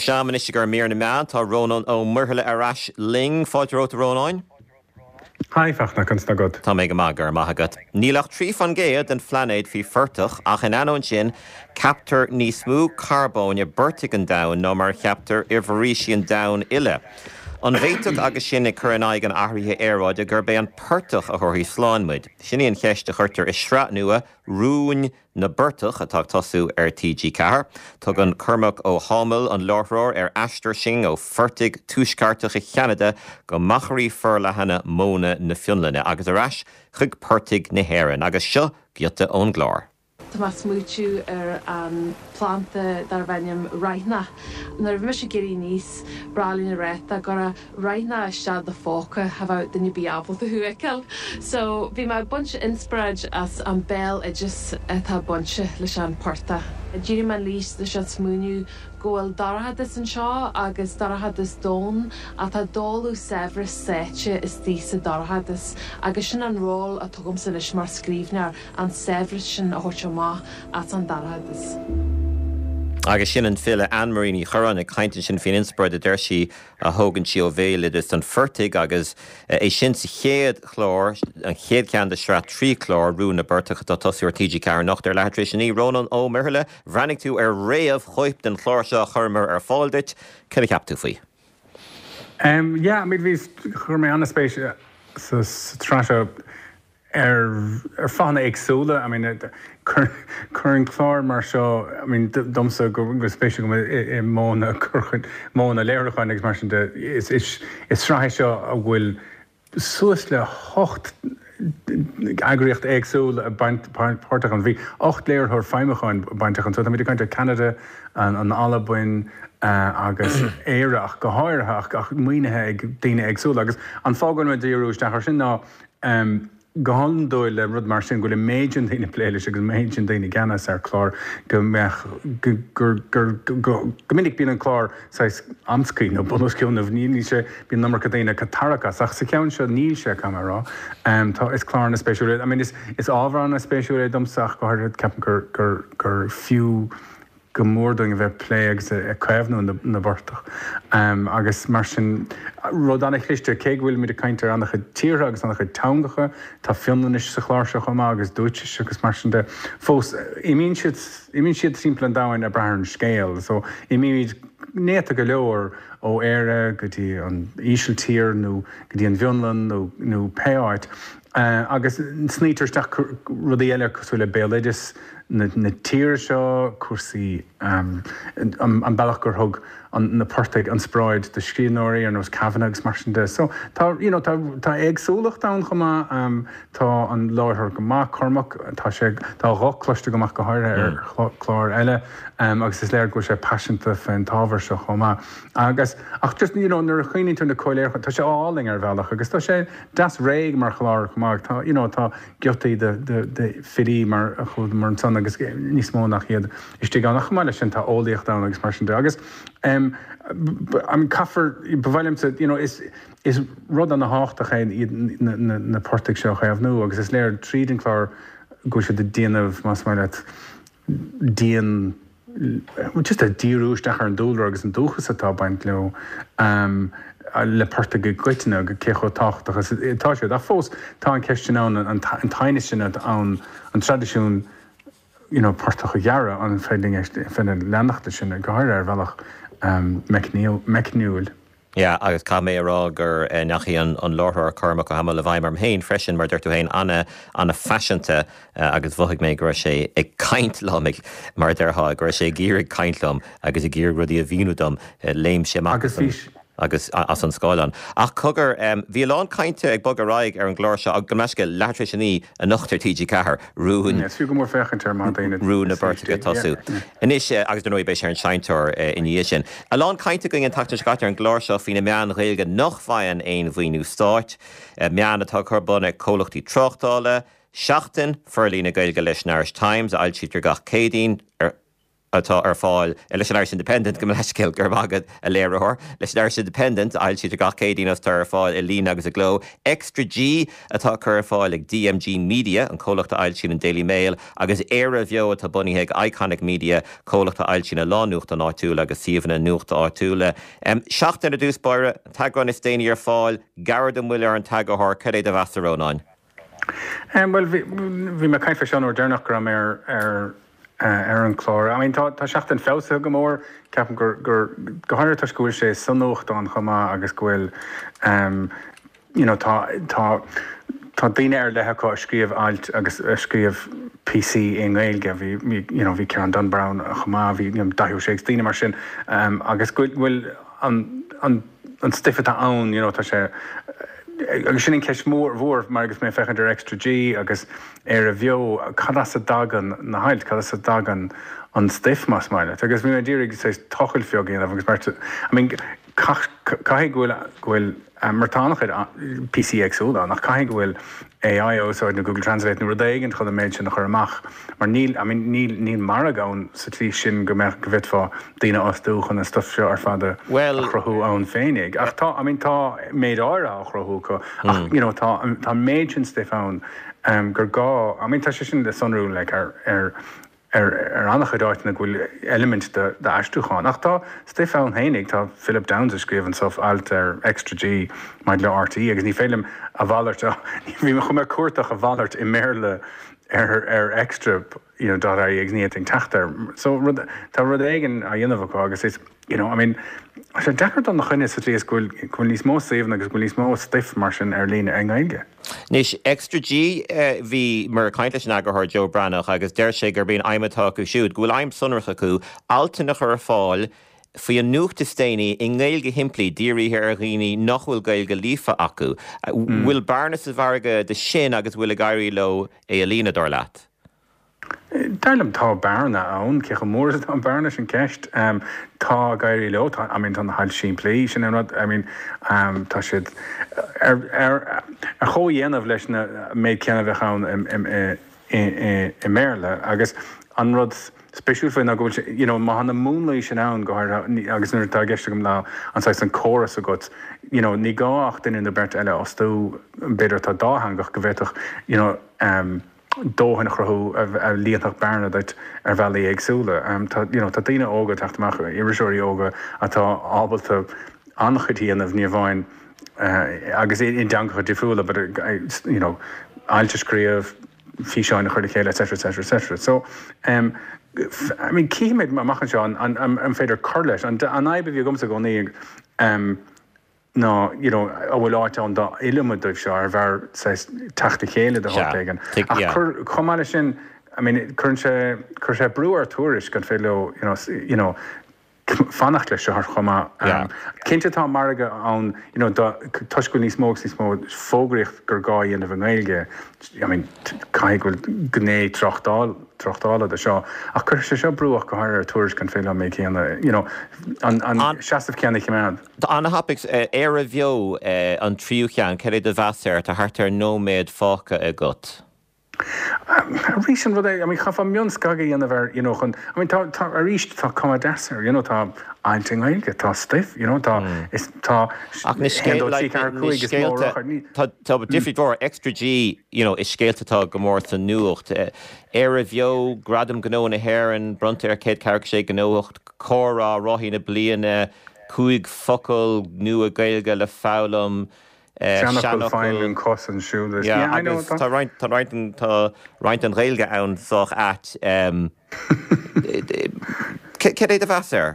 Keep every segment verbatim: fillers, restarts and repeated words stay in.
Seaman is gur mír na meán tá Rónan ó Murthala Arash Ling fáilte róta Rónáin. Hai fachna kunsta god. Tá mé go magar mahagat. Nílach trí fan géad den flanéid fi furtach ach in anon sin captar ní smú carbóne burtig an down nó mar captar ivorishian down ille. An bhéitach agus sin ag churannaig an ahrithe éráide gur bé an purtach a thuirí sláánmuid. Sinnaí an cheiste chuirtar is sreat nua rún na burtach atá tosú ar T G ceathair. Tug an Cormac ó Hámil an láithreoir ar Aistear sin ó furtig túisceartach i Cheanada go macharí forlahanna móna na Fionnlanne agus arás chug purtig na hÉireann agus seo giota ón glár. Tá smúitiú ar an planta dar bhainneam raithna. Nar bhí me sé géirí níos brálín na réta gur a raithna istead de fóca ha bh duine bíabal a thuaiceil. So bhí me bunch inspiraid as an bell i just atá bunche leis an porta. Díri man lís leis an smúniú goil darahad is an seo agus darahad is dón a tá dóú sefra séite is tísa darahad is agus sin an ról a tugam sa leis mar scríbnear an sefra sin a thuirte má at an darahad is. Agus sin an fila Anne-Marie ní chorán ag caintin sin fin inspirad a d'irsi a hógann si ó bhéile is an furtig agus é sin sa chéad chlór an chéad cean de sreat trí chlór rún na burtach atá tosú ar T G ceathair nach ar leithréis sin ní Rónan ó Murthala bhreanig tú ar réamh choip den chlór seo churmar ar fáildeit cena ceap tú faoi. Um, yeah, mid bhí chur mé anna spéis sa traseo ar ar fána agsúla, I mean current chlár mar seo, I mean domsa go spéisiú go i móna curchan móna léirchain agus mar sin de is is is sráith seo a bhfuil suas le hocht agriocht agsúla a baint pártach an bhí ocht léir thur feimimecháin baintach an so mí cainte Canada an an Albain uh, agus éireach go háirthach ach muoinethe ag daine agsúla agus an fágann me díúis de sin ná um, Gohan dóil le rud mar sin go le méidin daoine pléiles agus méidin daoine ganas ar chlár go meach gur gomininic bíon an chlár sais amscaí nó bonusciún a bhní sé bíon numar go daine catarachas ach sa ceann seo níl sé camerará tá is chlár na spéisiúid. I mean is is ábhar na spéisiúid domsach go háir ceapan gur gur gur fiú go mórding a bheith pléags a cuimhnú na bhortach. Um, agus mar sin rud anna chliiste cé bhfuil mí a caiintear annach tíre agus annach tangacha tá Fionnlanis sa chláir seo chumá agus dúite agus mar sin de fós i mín siad i mín siad timppla dáin a brean scéal, so i míid néta go leor ó éire go dtí an ísiltír nó go dtí an Bhionlan nó nó péáid. Uh, agus snítarteach rudí eile cosú le béileidir na, na tír seo cuasaí um, an, an bailach gur thug an na portaigh an spráid de scríbhneoirí ar nó cabhanagus mar sin de. So tá you know, tá tá agsúlacht da chumá um, tá an láithir go má Cormac tá sé tá rochlaiste goach go háir ar chlár eile um, agus is léir go sé passionanta fan tábhar seo chumá. Agus ach just you know, nuair a chuoine tú na choiléir tá sé áling ar bhealach agus tá sé das réig mar chláir chumá tá you know, tá giotaí de de de firí mar a chud mar an son agus níos mó nach iad istí gan nach chumáile sin tá ólaíocht da agus mar sin de agus um, I'm kaffer bevailm said you know is is rud an na háta chéin na na na portig seo chéamh nó agus is léir trídin chlár go se de déanamh mas mai let déan just a díúisteach ar an dúlra agus an dúchas atá baint leo um, le portaige goitine go cécho tácht agus tá sé a fós tá an ceiste an an taine sinna an an tradiisiún you know portach a jarra an féding fin lenachta sinna gohair ar bhealach Um, mecniúil. Ja, agus cá mé rá gur uh, nachí an, an láthir Cormac go hamil le bhaim mar héin freisin mar dúirtú héin anna anna fashionanta uh, agus bhuaigh mé gur sé ag caintlamig mar deartha gur sé gírig caintlam agus i gír rudí a bhíúdom uh, léim sé agus fís. agus as an scáileán. Ach cogur um, bhí lán cainte ag bog a raig ar an glóir seo ag go meisce leithréis sin í a nachtar T G ceathair rún fiú go mór fechantar má daine rún na burtaige tasú. Inis agus don bé sé an seintor in dhé sin. A lán cainte go an tata scatar an glóir seo fina meán réilge nach bhain aon bhhaoinú stáit, meán atá chubun ag cólachtaí trochtála, seachtain firlí na gailge leis Irish Times a ailtítar gach cédín ar atá ar fáil leis an Irish Independent go leiscil gur bhagad a léirethir leis an Irish Independent ail siad a gach cédaínas tar ar fáil i lína agus a gló Extra G atá chur ar fáil ag D M G Media an cólachta ail sin an Daily Mail agus éire bheo atá bunithe ag Iconic Media cólachta ail sin a lánuachta an áitiúla agus síomhanna nuachta áitiúla. Um, Seachtain a dús baire tagáin is déine ar fáil garad an bhfuil ar an tagathir cad é de bheastarónáin. Um, well, bhí me caiin seán ó dénach gram ar ar ar an chlár. I mean, tá seachtain fésa go mór ceapan gur gur gohair tá scoil sé sanúcht an chumá agus gohfuil um, you know, tá tá tá daine ar letheá scríomh ailt agus scríomh P C in Gaeilge bhí you know, bhí Karen Dunn Brown a chumá bhí dathú sé daine mar sin um, agus bhfuil an an an stifa ann, you know, tá sé agus sin ceis mór bhór mar agus mé fechan ar Extra G agus ar a bheo cadas a dagan na hailt cadas a dagan an stiff mas maile. Agus mé ddírig sé tochail feo géanamh agus mar I mean caiigh ghfuil ghfuil martánach P C exúla nach caiigh ghfuil A I ósáid na Google Translate nó rudéigen chud a méid sin nach chur amach mar níl I mean níl níl maragán sa trí sin go meach go bhit fá daine osdúchan na stuff seo ar fada well chruthú ann féinnig ach tá I mean tá méid ára á chruthú go ach you know tá tá méid sin stiff ann um, gur gá I mean tá sé sin de sunrú le like, ar ar ar ar annach chudáit na bhfuil element de de aistúcháin. Ach tá stiff ann hénig tá Philip Downs a scríomhann sof alt ar Extra G mar le R T E agus ní félim a bhallart bhí me chum mar cuatach a bhallart i méle ar ar extra you know dá ag níting taachtar. So tá rud éigen a dhéanamh agus is you know I mean sé dechar an nach chuine sa trí ghfuil ghfuil níos mó saomh agus ghfuil níos mó stiff mar sin ar lína an Gaeilge. Nis Extra G bhí mar caiinte sin agathir Joe Brannach agus deir sé gur bíon aimimetá acu siúd, ghfuil aim sonarcha acu altanach ar fáil faoi an nuachta stéine i Gaeilge himplaí dírithe ar ghaoine nach bhfuil Gaeilge lífa acu. Bhfuil barnas a bharga de sin agus bhfuil a gairí lo é a lína dár leat? Darlam tá barna ann cecha mór an barna sin ceist um, tá gaiirí leo I mean tá hail sin plé sin an I mean um, tá siad ar ar ar cho dhéanamh leis na méid ceanna bheith ann i méle agus an rud speisiúil faoin na ghfuil you know má hanna múnlaí sin ann go agus nuair tá gceiste gom lá anáis an choras a got you know ní gáach duine na bert eile os tú beidir tá dáhangach go bhhéach you know um, dóhanna chruthú a líonach barna deit ar bhealaí agsúla. Um, tá you know, tá daine óga teachtamach irisisiúirí óga atá ábalta anchatíanamh níor bháin uh, agus i deangacha difriúla, but uh, you know, ailte scríomh físeáin chuir chéile etc etc etc. So um, I mean cíimiid machchan seo an an an féidir chur leis an an aibbe bhí gomsa go níag um, no, you know, a bhfuil áit an dá ilimimeadh seo ar bhar teachta chéile de háigen. Ach chur chumáile sin, I mean, chun sé chur sé brúar túris gan féile, you know, you know, fannacht leis se chumá. Cinnte tá marga an, you know, tuiscuil níos mó níos mó fógraíocht gur gáíon a bh Gaeilge, I mean, caighfuil gné trochtáil trochtála de seo. Ach chur sé seo brúach go háir túris gan féile mé chéanna, you know, an seaamh ceanna chéad. Tá anna hapix ar a bheo an tríú chean ceir de bheasair tá thart ar nóméid fáca a gut. Recent rud I mean chafa mion skagi in the you know I mean ta ta a reached ta come desert you know ta einting Gaeilge ta stiff you know ta is ta ach ni scale like ta ta different for Extra G you know is scale to ta gomorth and nuacht er a bheo gradam gno na hair and brunter kid carrick shake gnocht cora rohina bliana cuig focal nu a Gaeilge le fálam Shanachal fine and cost and shoeless. Yeah, yeah I know. Tá right, tá right, tá right an Gaeilge ann soch at. Um, Cé é de bheasair?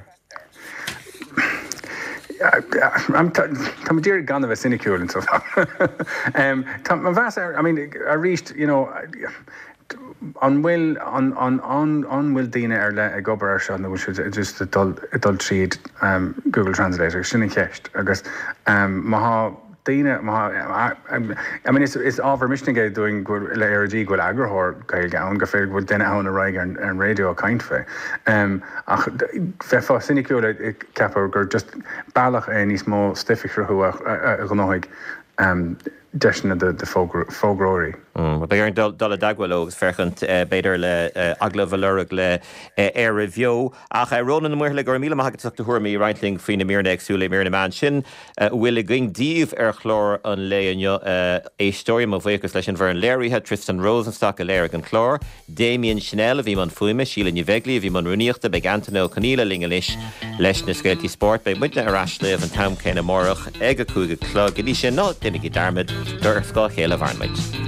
I'm I'm dear gan of a sinecule and so. Um, my bheasair. I mean, I reached you know. On will on on on on will Dina ar le a gobar ar sean which is just a dull a dull treat um Google Translator sinna ceist agus um maha Dina maha I mean it's it's over Michigan doing good le R G good agrahor Gaeilge an go féir go Dina an a raig an an radio kind fe um ach fefa sinnicule capper gur just bailach é níos mó stifichar hu a gnoig um deisna de de fógróirí. Ba ar dul a dagwalógus ferchant beidir le aglavalurag le ar a bheo ach róna na muirla gur míle maithagat thuairmí reintling faoina mírna agsúla mírna man sin bhfuil going díomh ar chlór an léonne éistóir má bhhéchas leis an bhar an léirithe Tristan Rosenstock a léir an chlór, Damien Chanel a bhí man fuime, Síle Nivegli a bhí man runíochta be Antonio Caníla linga leis leis na scailtí sport be muide arás léamh an tam céine mórach ag a cúga clog, i dí sin ná duine i darmid dur scá chéile bharnmaid.